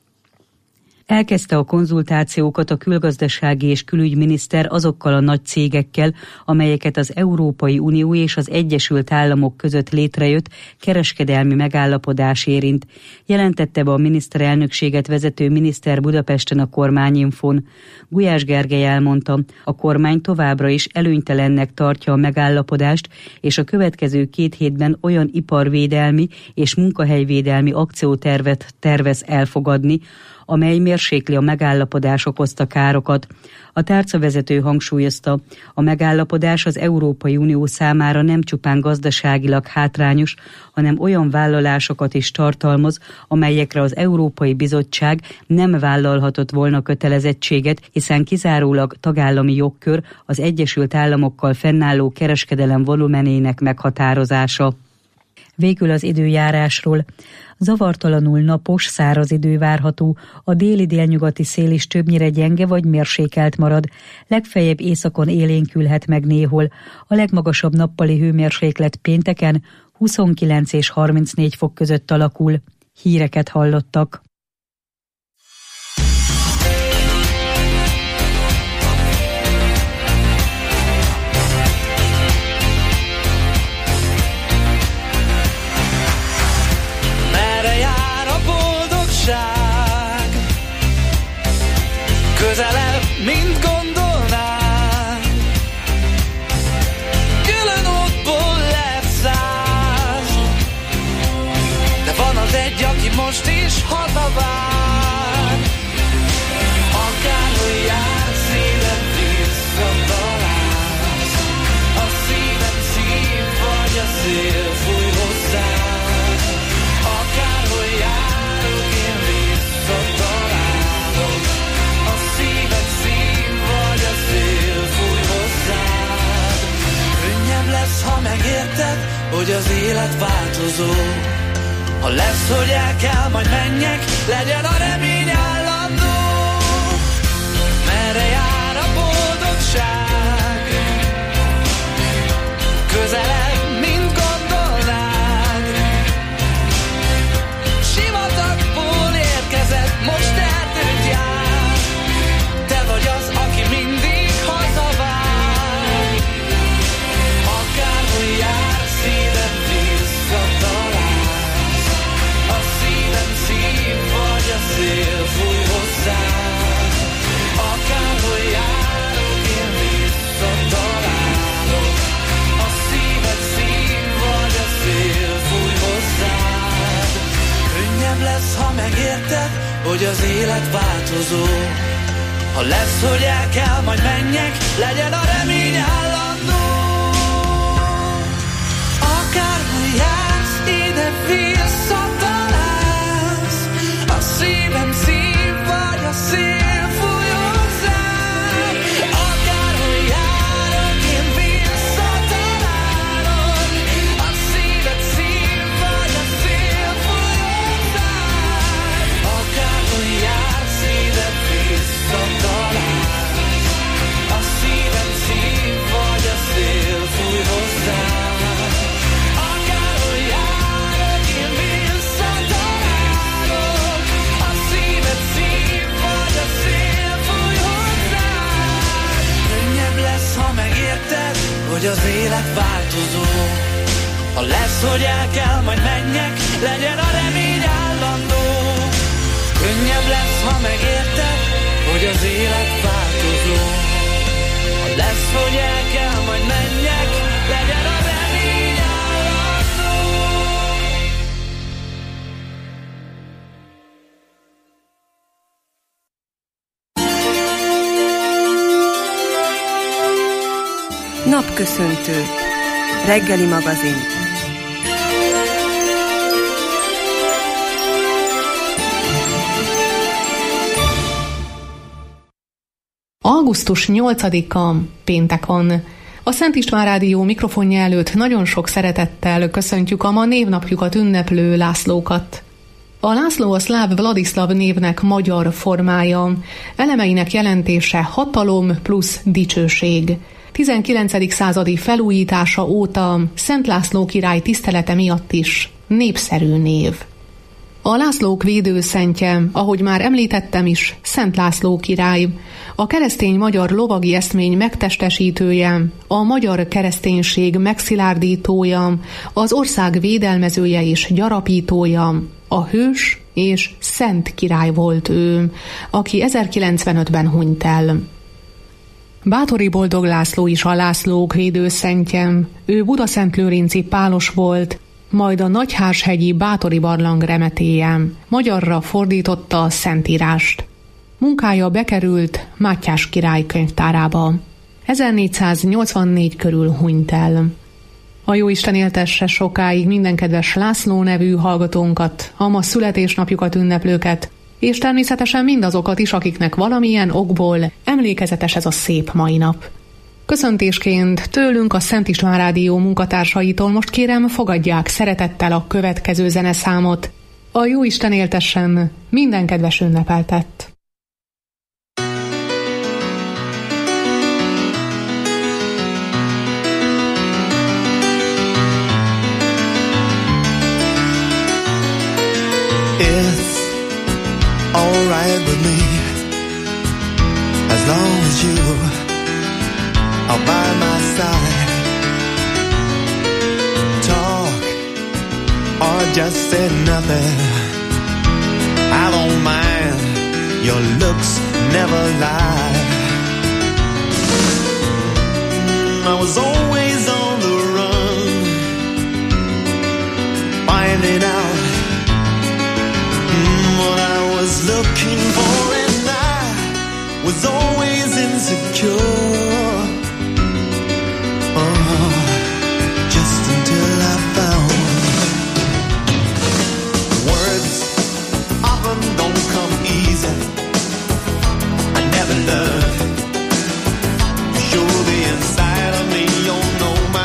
Elkezdte a konzultációkat a külgazdasági és külügyminiszter azokkal a nagy cégekkel, amelyeket az Európai Unió és az Egyesült Államok között létrejött kereskedelmi megállapodás érint. Jelentette be a miniszterelnökséget vezető miniszter Budapesten a Kormányinfón. Gulyás Gergely elmondta, a kormány továbbra is előnytelennek tartja a megállapodást, és a következő két hétben olyan iparvédelmi és munkahelyvédelmi akciótervet tervez elfogadni, amely mérsékli a megállapodás okozta károkat. A tárcavezető hangsúlyozta, a megállapodás az Európai Unió számára nem csupán gazdaságilag hátrányos, hanem olyan vállalásokat is tartalmaz, amelyekre az Európai Bizottság nem vállalhatott volna kötelezettséget, hiszen kizárólag tagállami jogkör az Egyesült Államokkal fennálló kereskedelem volumenének meghatározása. Végül az időjárásról. Zavartalanul napos, száraz idő várható, a déli-délnyugati szél is többnyire gyenge vagy mérsékelt marad, legfeljebb északon élénkülhet meg néhol. A legmagasabb nappali hőmérséklet pénteken huszonkilenc és harmincnégy fok között alakul. Híreket hallottak.
Közelebb, mint gondolnád, külön útból lehet száz, de van az egy, aki most is hazavár. Akárhol jár, szívem visszatalálsz, a szívem szív vagy a szél fúj hozzám. Akárhol járok, én visszatalálok, a szíved szív vagy a szél fúj megérted, hogy az élet változó. Ha lesz, hogy el kell, majd menjek, legyen a remény állandó. Merre jár a boldogság? Közelebb, mint gondolnád. Sivatagból érkezett, most erdőt jár. Te vagy az, aki mindig hazavár. Akárhol jár, szívem visszatalálsz. A szívem szív, vagy a szél fúj hozzám. Akárhol járok, én visszatalálok. A szíved szív, vagy a szél fúj hozzád. Könnyebb lesz, ha megérted, hogy az élet változó. Ha lesz, hogy el kell, majd menjek, legyen a remény állandó. Akárhol jársz, ide visszatalálsz. A szívem szív, vagy a szél fúj hozzám. Akárhol járok, én visszatalálok. A szíved szív, vagy a szél fúj hozzám. Akárhol jársz, ide visszatalálsz. A szívem szív, vagy a szél fúj hozzám. Akárhol járok, én visszatalálok. A szíved szív, vagy a szél fúj hozzám. Könnyebb lesz, ha megérted, hogy az élet változó. Ha lesz, hogy el kell, majd menjek, legyen a remény állandó. Könnyebb lesz, ha megérted, hogy az élet változó. Ha lesz, hogy el kell, majd menjek, legyen a remény állandó.
Napköszöntő. Reggeli magazin.
augusztus nyolcadika, péntek van. A Szent István Rádió mikrofonja előtt nagyon sok szeretettel köszöntjük a ma névnapjukat ünneplő Lászlókat. A László a szláv Vladislav névnek magyar formája, elemeinek jelentése hatalom plusz dicsőség. tizenkilencedik századi felújítása óta Szent László király tisztelete miatt is népszerű név. A Lászlók védőszentje, ahogy már említettem is, Szent László király, a keresztény magyar lovagi eszmény megtestesítője, a magyar kereszténység megszilárdítója, az ország védelmezője és gyarapítója, a hős és szent király volt ő, aki ezerkilencvenötben hunyt el. Báthori Boldog László is a Lászlók védőszentje, ő Budaszentlőrinci pálos volt, majd a Nagyhárs-hegyi Báthori barlang remetéje, magyarra fordította a Szentírást. Munkája bekerült Mátyás király könyvtárába. ezernégyszáznyolcvannégy körül hunyt el. A Jóisten éltesse sokáig minden kedves László nevű hallgatónkat, a ma születésnapjukat ünneplőket, és természetesen mindazokat is, akiknek valamilyen okból emlékezetes ez a szép mai nap. Köszöntésként tőlünk a Szent István Rádió munkatársaitól most kérem, fogadják szeretettel a következő zeneszámot. A Jóisten éltessen minden kedves ünnepeltet!
It's alright with me as long as you are by my side. Talk or just say nothing, I don't mind, your looks never lie. I was always on the run, finding out mm, what I was looking for, and I was always insecure. Oh, just until I found words often don't come easy. I never learned. Show the inside of me, you'll know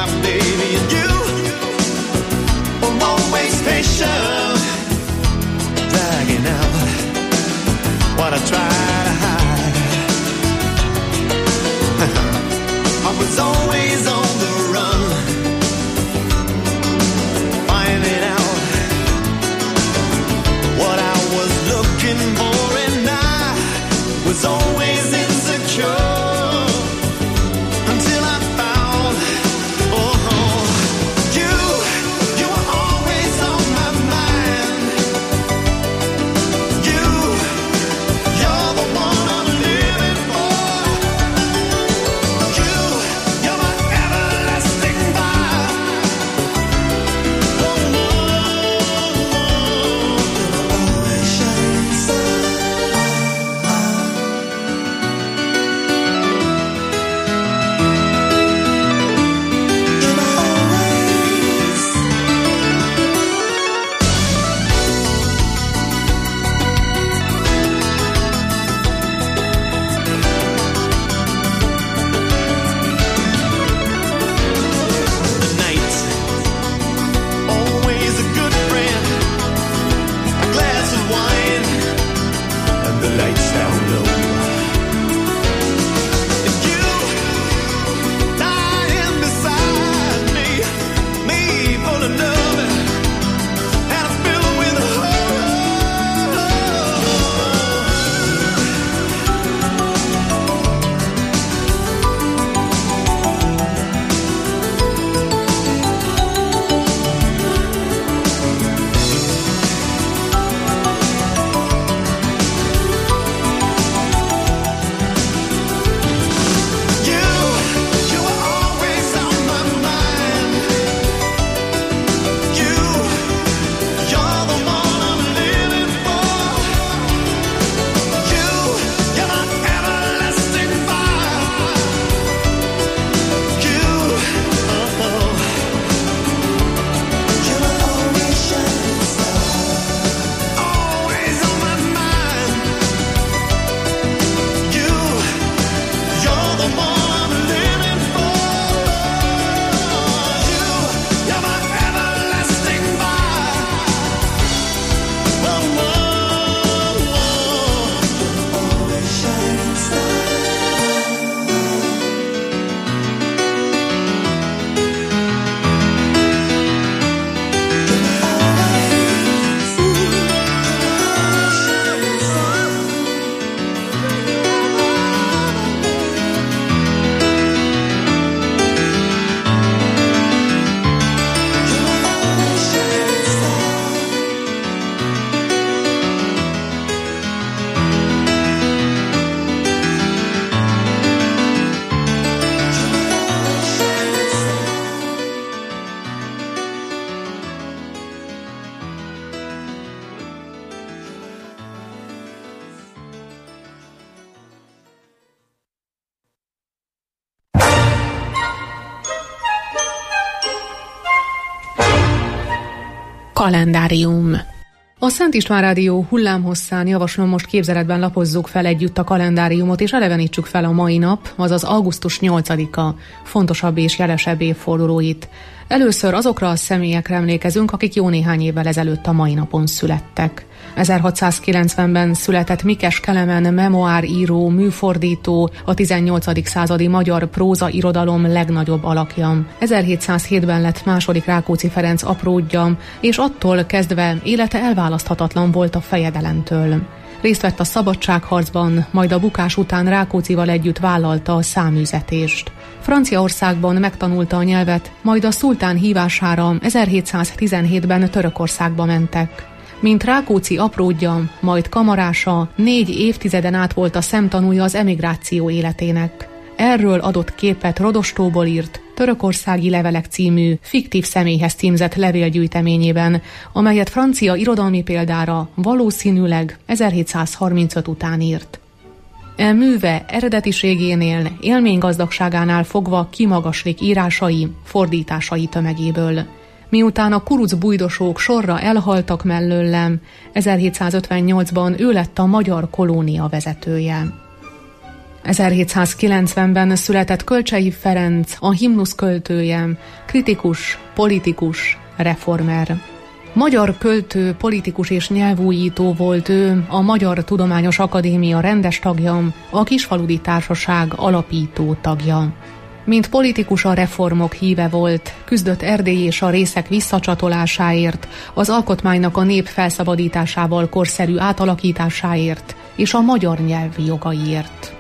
Kalendárium. A Szent István Rádió hullámhosszán javaslom, most képzeletben lapozzuk fel együtt a kalendáriumot, és elevenítsük fel a mai nap, azaz augusztus nyolcadika fontosabb és jelesebb évfordulóit. Először azokra a személyekre emlékezünk, akik jó néhány évvel ezelőtt a mai napon születtek. ezerhatszázkilencvenben született Mikes Kelemen memoáríró, műfordító, a tizennyolcadik századi magyar próza irodalom legnagyobb alakja. ezerhétszázhétben lett második Rákóczi Ferenc apródja, és attól kezdve élete elválaszthatatlan volt a fejedelemtől. Részt vett a szabadságharcban, majd a bukás után Rákóczival együtt vállalta a száműzetést. Franciaországban megtanulta a nyelvet, majd a szultán hívására ezerhétszáztizenhétben Törökországba mentek. Mint Rákóczi apródja, majd kamarása, négy évtizeden át volt a szemtanúja az emigráció életének. Erről adott képet Rodostóból írt Törökországi levelek című fiktív személyhez címzett levélgyűjteményében, amelyet francia irodalmi példára valószínűleg ezerhétszázharmincöt után írt. E műve eredetiségénél, élménygazdagságánál fogva kimagaslik írásai, fordításai tömegéből. Miután a kuruc bujdosók sorra elhaltak mellőlem, ezerhétszázötvennyolcban ő lett a magyar kolónia vezetője. ezerhétszázkilencvenben született Kölcsey Ferenc, a himnusz költője, kritikus, politikus, reformer. Magyar költő, politikus és nyelvújító volt ő, a Magyar Tudományos Akadémia rendes tagja, a Kisfaludy Társaság alapító tagja. Mint politikus a reformok híve volt, küzdött Erdély és a részek visszacsatolásáért, az alkotmánynak a nép felszabadításával korszerű átalakításáért és a magyar nyelv jogaiért.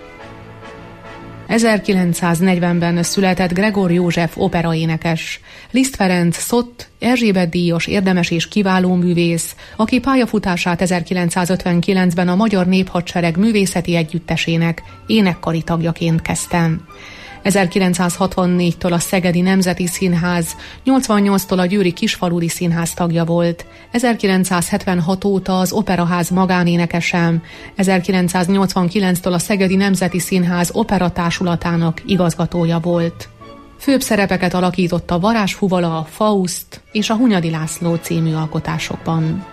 ezerkilencszáznegyvenben született Gregor József operaénekes, Liszt Ferenc Szott, Erzsébet-díjas érdemes és kiváló művész, aki pályafutását ezerkilencszázötvenkilencben a Magyar Néphadsereg művészeti együttesének énekkari tagjaként kezdte. ezerkilencszázhatvannégytől a Szegedi Nemzeti Színház, nyolcvannyolctól a Győri Kisfaludy Színház tagja volt, ezerkilencszázhetvenhat óta az Operaház magánénekese, ezerkilencszáznyolcvankilenctől a Szegedi Nemzeti Színház operatársulatának igazgatója volt. Főbb szerepeket alakított a Varázsfuvala, a Faust és a Hunyadi László című alkotásokban.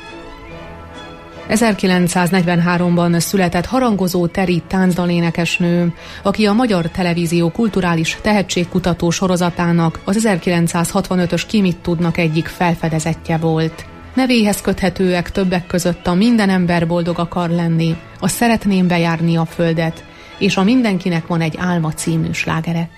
ezerkilencszáznegyvenháromban született Harangozó Teri táncdalénekesnő, aki a Magyar Televízió kulturális tehetségkutató sorozatának, az ezerkilencszázhatvanötös Ki mit tudnak egyik felfedezettje volt. Nevéhez köthetőek többek között a Minden ember boldog akar lenni, a Szeretném bejárni a földet, és a Mindenkinek van egy álma című slágerek.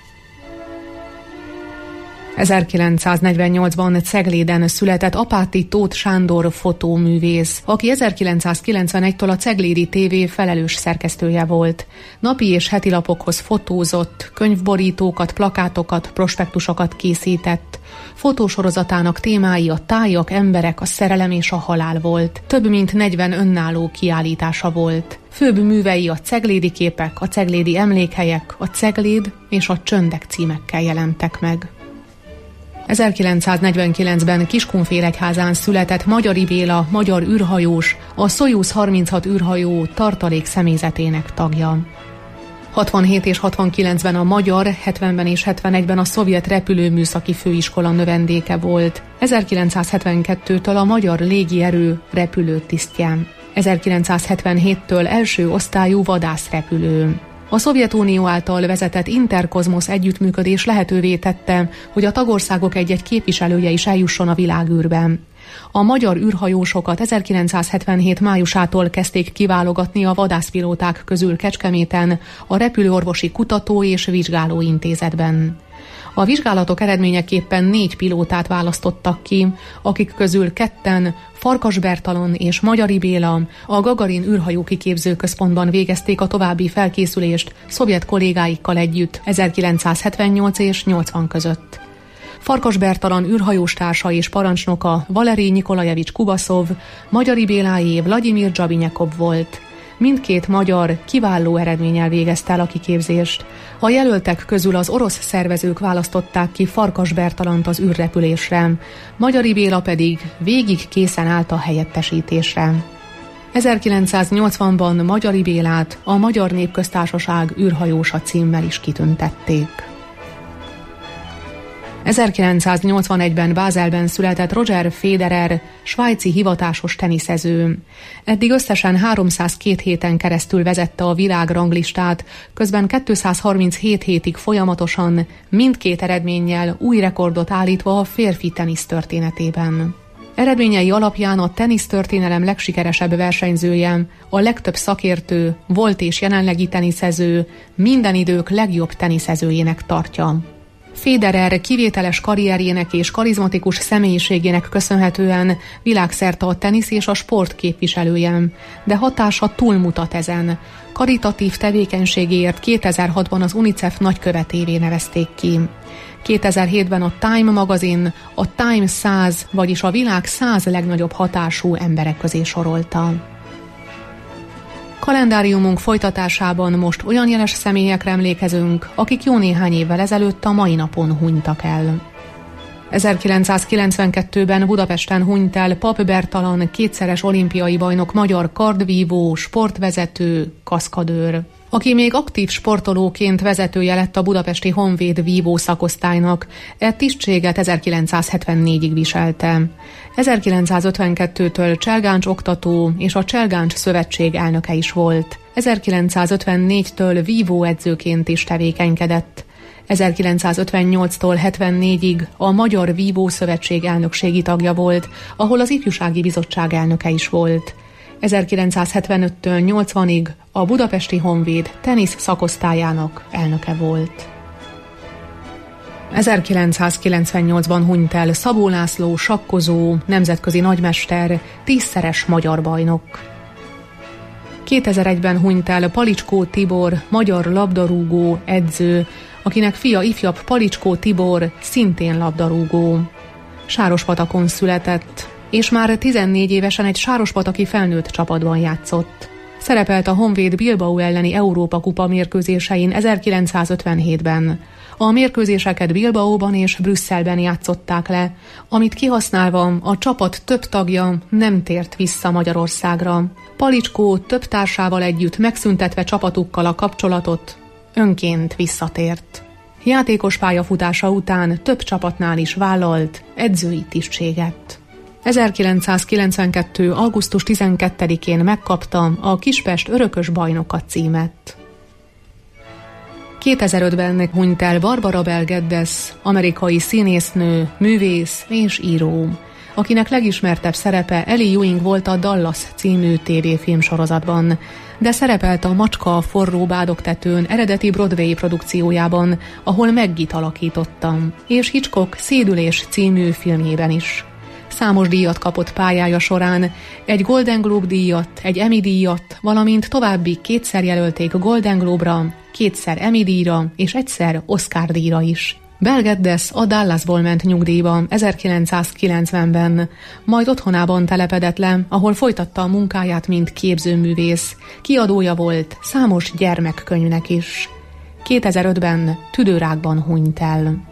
ezerkilencszáznegyvennyolcban Cegléden született Apáti Tóth Sándor fotóművész, aki ezerkilencszázkilencvenegytől a Ceglédi té vé felelős szerkesztője volt. Napi és heti lapokhoz fotózott, könyvborítókat, plakátokat, prospektusokat készített. Fotósorozatának témái a tájak, emberek, a szerelem és a halál volt. Több mint negyven önálló kiállítása volt. Főbb művei a ceglédi képek, a ceglédi emlékhelyek, a Cegléd és a Csöndek címekkel jelentek meg. ezerkilencszáznegyvenkilencben Kiskunfélegyházán született Magyari Béla, magyar űrhajós, a Soyuz harminchat űrhajó tartalék személyzetének tagja. hatvanhét és hatvankilencben a magyar, hetvenben és hetvenegyben a szovjet repülőműszaki főiskola növendéke volt. ezerkilencszázhetvenkettőtől a magyar légierő repülőtisztje. ezerkilencszázhetvenhéttől első osztályú vadászrepülő. A Szovjetunió által vezetett Interkozmosz együttműködés lehetővé tette, hogy a tagországok egy-egy képviselője is eljusson a világűrbe. A magyar űrhajósokat ezerkilencszázhetvenhét májusától kezdték kiválogatni a vadászpilóták közül Kecskeméten, a Repülőorvosi Kutató és Vizsgáló Intézetben. A vizsgálatok eredményeképpen négy pilótát választottak ki, akik közül ketten, Farkas Bertalan és Magyari Béla, a Gagarin űrhajó kiképző központban végezték a további felkészülést szovjet kollégáikkal együtt ezerkilencszázhetvennyolc és nyolcvan között. Farkas Bertalan űrhajós társa és parancsnoka Valerij Nikolajevics Kubaszov, Magyari Béláé Vladimir Dzsabinyekov volt. Mindkét magyar kiváló eredménnyel végezte el a kiképzést. A jelöltek közül az orosz szervezők választották ki Farkas Bertalant az űrrepülésre, Magyari Béla pedig végig készen állt a helyettesítésre. ezerkilencszáznyolcvanban Magyari Bélát a Magyar Népköztársaság űrhajósa címmel is kitüntették. ezerkilencszáznyolcvanegyben Bázelben született Roger Federer, svájci hivatásos teniszező. Eddig összesen háromszázkettő héten keresztül vezette a világranglistát, közben kétszázharminchét hétig folyamatosan, mindkét eredménnyel új rekordot állítva a férfi tenisz történetében. Eredményei alapján a tenisztörténelem legsikeresebb versenyzője, a legtöbb szakértő, volt és jelenlegi teniszező, minden idők legjobb teniszezőjének tartja. Federer kivételes karrierjének és karizmatikus személyiségének köszönhetően világszerte a tenisz és a sport képviselője, de hatása túlmutat ezen. Karitatív tevékenységéért kétezer-hatban az UNICEF nagykövetévé nevezték ki. kétezer-hétben a Time magazin a Time száz, vagyis a világ száz legnagyobb hatású emberek közé sorolta. Kalendáriumunk folytatásában most olyan jeles személyekre emlékezünk, akik jó néhány évvel ezelőtt a mai napon hunytak el. ezerkilencszázkilencvenkettőben Budapesten hunyt el Pap Bertalan, kétszeres olimpiai bajnok, magyar kardvívó, sportvezető, kaszkadőr, aki még aktív sportolóként vezetője lett a budapesti Honvéd vívó szakosztálynak. E tisztséget ezerkilencszázhetvennégyig viselte. ezerkilencszázötvenkettőtől Cselgáncs oktató és a Cselgáncs Szövetség elnöke is volt. ezerkilencszázötvennégytől vívóedzőként is tevékenykedett. ezerkilencszázötvennyolctól hetvennégyig a Magyar Vívó Szövetség elnökségi tagja volt, ahol az Ifjúsági Bizottság elnöke is volt. ezerkilencszázhetvenöttől nyolcvanig a Budapesti Honvéd tenisz szakosztályának elnöke volt. ezerkilencszázkilencvennyolcban hunyt el Szabó László, sakkozó, nemzetközi nagymester, tízszeres magyar bajnok. kétezer-egyben hunyt el Palicskó Tibor, magyar labdarúgó, edző, akinek fia ifjabb Palicskó Tibor szintén labdarúgó. Sárospatakon született, és már tizennégy évesen egy sárospataki felnőtt csapatban játszott. Szerepelt a Honvéd Bilbao elleni Európa-kupa mérkőzésein ezerkilencszázötvenhétben. A mérkőzéseket Bilbaóban és Brüsszelben játszották le, amit kihasználva a csapat több tagja nem tért vissza Magyarországra. Palicskó több társával együtt megszüntetve csapatukkal a kapcsolatot, önként visszatért. Játékos pályafutása után több csapatnál is vállalt edzői tisztséget. ezerkilencszázkilencvenkettő. augusztus tizenkettedikén megkapta a Kispest örökös bajnoka címet. kétezer-ötben hunyt el Barbara Bel Geddes, amerikai színésznő, művész és író, akinek legismertebb szerepe Ellie Ewing volt a Dallas című tévéfilmsorozatban, de szerepelt a Macska a forró bádogtetőn eredeti Broadway produkciójában, ahol Maggie-t alakítottam, és Hitchcock Szédülés című filmjében is. Számos díjat kapott pályája során, egy Golden Globe díjat, egy Emmy díjat, valamint további kétszer jelölték Golden Globe-ra, kétszer Emmy díjra és egyszer Oscar díjra is. Bel Geddes a Dallasból ment nyugdíjba ezerkilencszázkilencvenben, majd otthonában telepedett le, ahol folytatta a munkáját, mint képzőművész. Kiadója volt számos gyermekkönyvnek is. kétezer-ötben tüdőrákban hunyt el.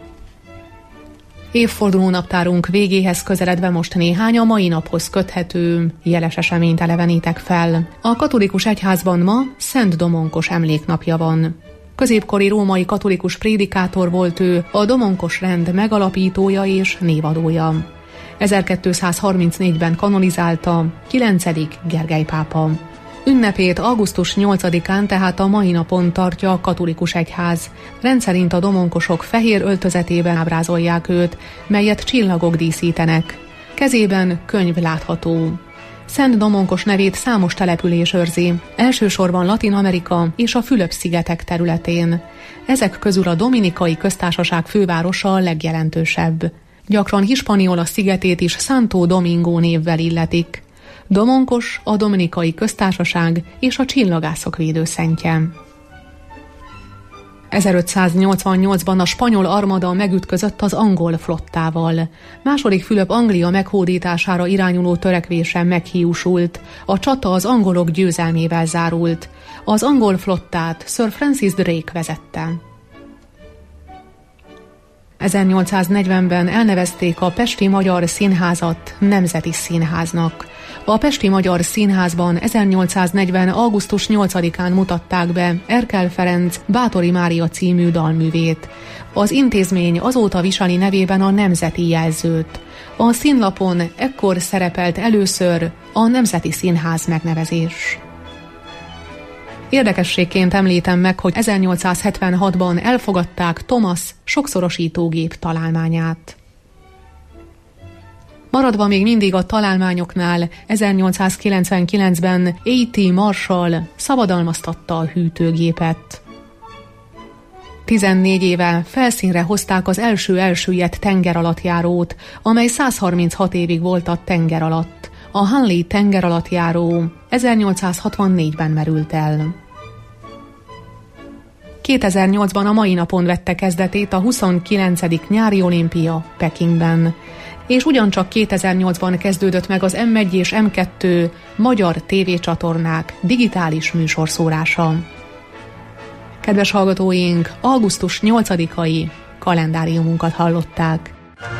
Évforduló naptárunk végéhez közeledve most néhány a mai naphoz köthető jeles eseményt elevenítek fel. A katolikus egyházban ma Szent Domonkos emléknapja van. Középkori római katolikus prédikátor volt ő, a domonkos rend megalapítója és névadója. ezerkétszázharmincnégyben kanonizálta kilencedik Gergely pápa. Ünnepét augusztus nyolcadikán, tehát a mai napon tartja a katolikus egyház. Rendszerint a domonkosok fehér öltözetében ábrázolják őt, melyet csillagok díszítenek. Kezében könyv látható. Szent Domonkos nevét számos település őrzi, elsősorban Latin-Amerika és a Fülöp-szigetek területén. Ezek közül a Dominikai Köztársaság fővárosa a legjelentősebb. Gyakran Hispaniola szigetét is Santo Domingo névvel illetik. Domonkos a Dominikai Köztársaság és a csillagászok védőszentje. ezerötszáznyolcvannyolcban a spanyol armada megütközött az angol flottával. Második Fülöp Anglia meghódítására irányuló törekvése meghiúsult. A csata az angolok győzelmével zárult. Az angol flottát Sir Francis Drake vezette. ezernyolcszáznegyvenben elnevezték a Pesti Magyar Színházat Nemzeti Színháznak. A Pesti Magyar Színházban ezernyolcszáznegyven. augusztus nyolcadikán mutatták be Erkel Ferenc Báthori Mária című dalművét. Az intézmény azóta viseli nevében a Nemzeti Jelzőt. A színlapon ekkor szerepelt először a Nemzeti Színház megnevezés. Érdekességként említem meg, hogy ezernyolcszázhetvenhatban elfogadták Thomas sokszorosítógép találmányát. Maradva még mindig a találmányoknál, ezernyolcszázkilencvenkilencben á té Marshall szabadalmaztatta a hűtőgépet. tizennégy éve felszínre hozták az első elsüllyedt tengeralattjárót, amely százharminchat évig volt a tenger alatt. A Hanley tengeralattjáró ezernyolcszázhatvannégyben merült el. kétezer-nyolcban a mai napon vette kezdetét a huszonkilencedik nyári olimpia Pekingben, és ugyancsak kétezer-nyolcban kezdődött meg az em egy és em kettő magyar tévécsatornák digitális műsorszórása. Kedves hallgatóink, augusztus nyolcadikai kalendáriumunkat hallották.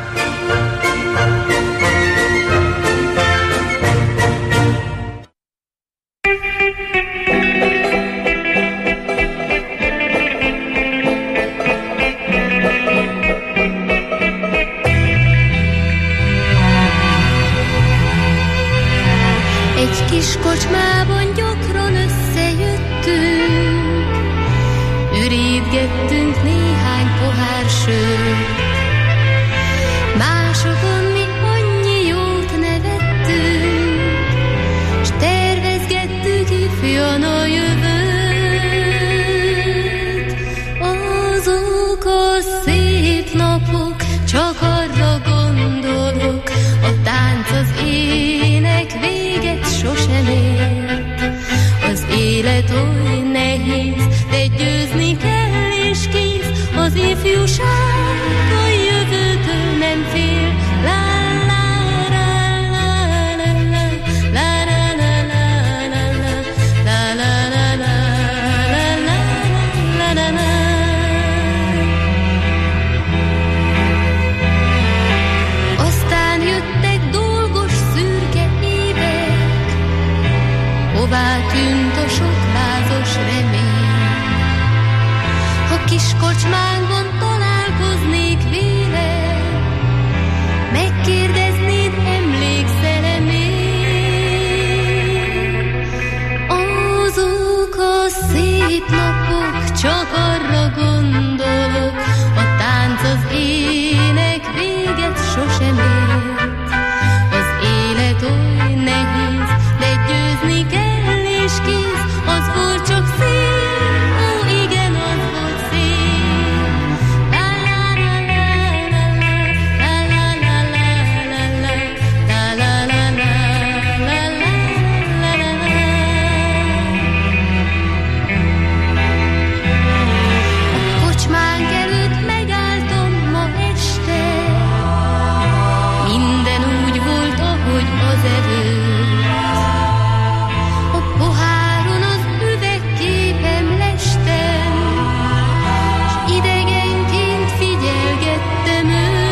Egy kis kocsmában gyakran összejöttünk, ürítgettünk néhány pohár sört. Másokon mi annyi jót nevettünk, s tervezgettük ifjan a jövőt. Azok a szép napok, csak arra gondolok, a tánc, az ének véget sosem ért. Az élet oly nehéz, de győzni kell és kész, az ifjúság a jövőtől nem fél. La la la la la la la la la la la la la la la la. Aztán jöttek dolgos szürke évek, hová tűnt a sok lázas remény. Ha kis kocsmánkban találkoznék véled, megkérdeznéd, emlékszel-e még? Azok a szép napok, csak arra gondolok, a tánc, az ének véget sosem ért. Az élet oly nehéz, de győzni kell és kész, az volt csak szép, ó igen, az volt szép. La la la la la la la la la la la la la la la la. A kocsmánk előtt megálltam ma este, minden úgy volt, ahogy az előtt. A poháron az üvegképem lestem, s idegenként figyelgettem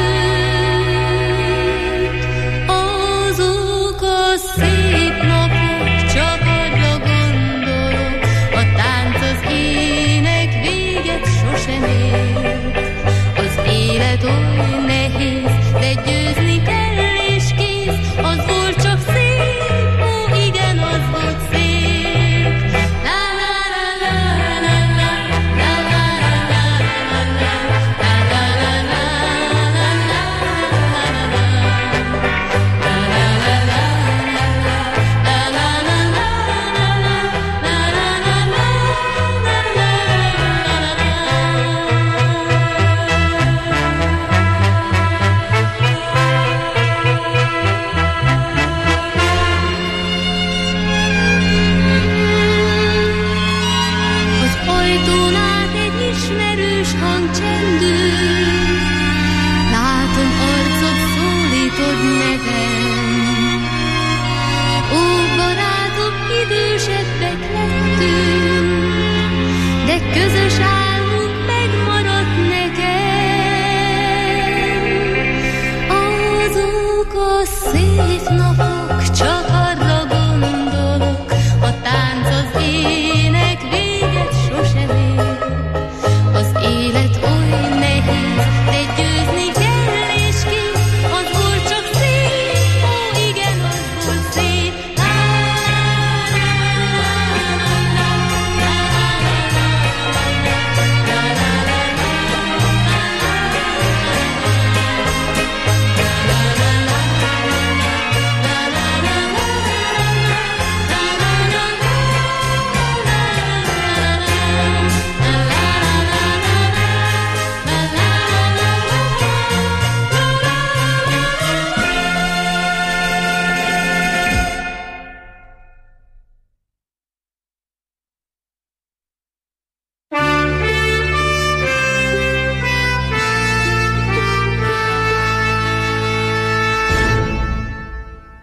őt. Azok a szép napok, csak arra gondolok, a tánc, az ének véget sosem ért. Az élet oly nehéz, de győzni kell és kész, az volt csak szép, ó igen, az volt szép. La la la la la la la la la la la la Az ajtón át egy ismerős hang csendül, látom arcod, szólítod nevem. Ó, barátom, idősebbek lettünk, de közös álmunk megmaradt nekem. Azok a szép napok, csak arra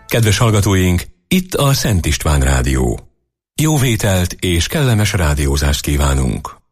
Kedves hallgatóink, itt a Szent István Rádió. Jó vételt és kellemes rádiózást kívánunk!